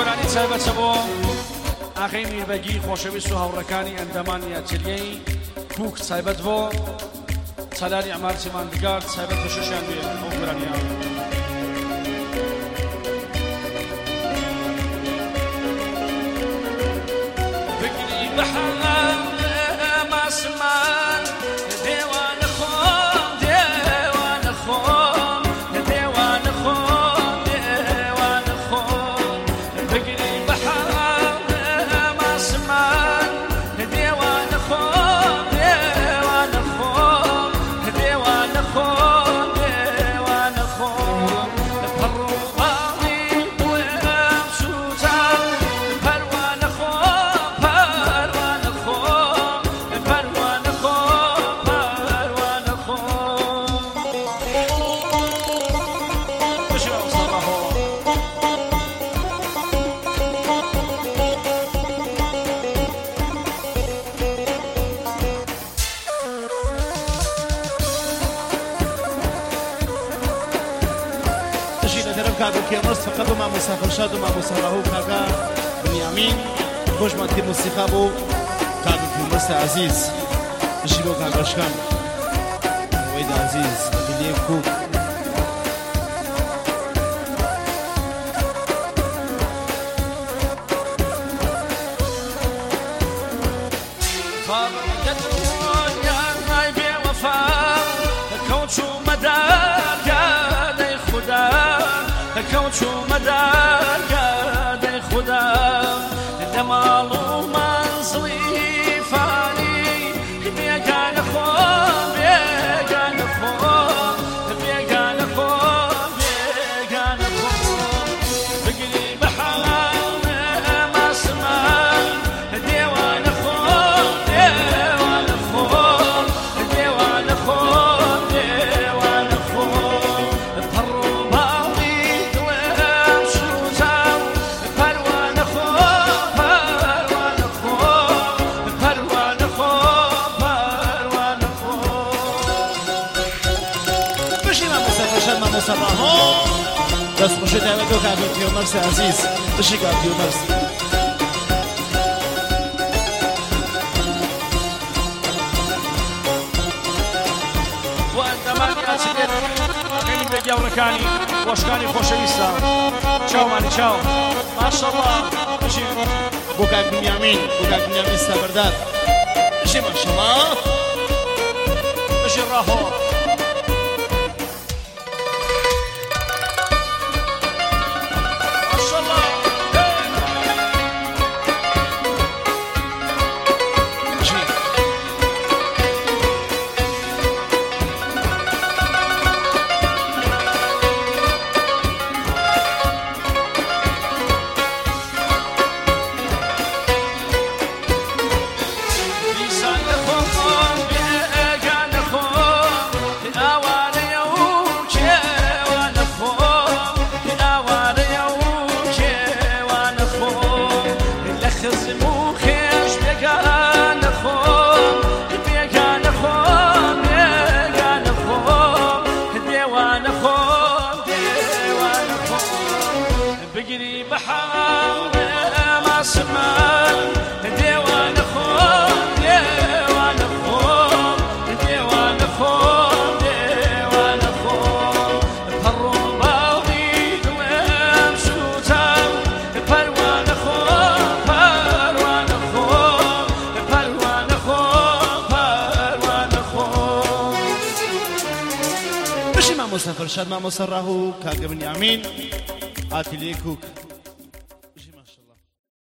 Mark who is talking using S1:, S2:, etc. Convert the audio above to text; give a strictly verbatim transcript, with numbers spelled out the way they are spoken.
S1: گۆرانی تایبەتە بۆ ئاغای میربەگی خۆشەویست و هاوڕەکانی ئەندەمانی ئەتلیەی کوک تایبەت بۆ چالاری ئەمار چێماندگار تایبەت بە شەشیان بێ ئەو گۆرانیان بگری بەحەڵام ماسمان دێوانە خۆم دێوانە خۆم دێوانە خۆم دێوانە خۆم بگری بەحەڵام ماسمان دێوانە خۆم دێوانە خۆم دێوانە خۆم دێوانە خۆم پەڕۆڵی دوێم سووتان پەروانە خۆم پەروانە خۆم پەروانە خۆم پەروانە خۆم بشرا وصباحو
S2: تشيل درب كادو كيمرس فقط مع مسافر شاد ومع مسافره كاكا بنيامين خوش ما تي موسيقى بو كادو كيمرس عزيز تشيلو كاكا شكان ويد عزيز بليه كوك
S1: فرقتون يا ماي بوفاء كوتشو مدار قادي خدا كوتشو مدار قادي خدا دمالو منزلي فاني بيقان خوم بيقان خوم بيقان خوم بيقان خوم بقلي بحرام ما سمان ديوان خوم ديوان خوم ديوان خوم ديوان خوم برو باوي دوام شوزاو پروان خوم پروان خوم پروان خوم پروان خوم
S2: بشي مع مسافر شاد مع مسافره دست خوش دعوتو كادو كيمرس عزيز بشي كادو كيمرس
S1: وأندەمانی ئەچلێت ئاغای میربەگی هاوڕەکانی وەشکانی خۆشەویستە چاومانی چاو ماشەڵڵا بژین
S2: بو كاك بنيامين بو كاك بنيامين استبرداد بشي ما شاء الله
S1: بژین ڕاهۆ ماشەڵڵا
S2: بشي
S1: بیسان خۆم بێگان خۆم ئاوارەیە و کێوانە خۆم ئاوارەیە و کێوانە خۆم لە خزم و خێش بێگانە خۆم بێگانە خۆم بێگانە خۆم دێوانە خۆم دێوانە خۆم بگری بەحاڵ ماسمان دێوانە خۆم دێوانە خۆم دێوانە خۆم دێوانە خۆم پەڕۆ باوی دوێم سووتاو پەروانە خۆم پەروانە خۆم پەروانە خۆم پەروانە خۆم
S2: بشي مع مسافر شاد مع مسافره كاك بنيامين اتليه كوك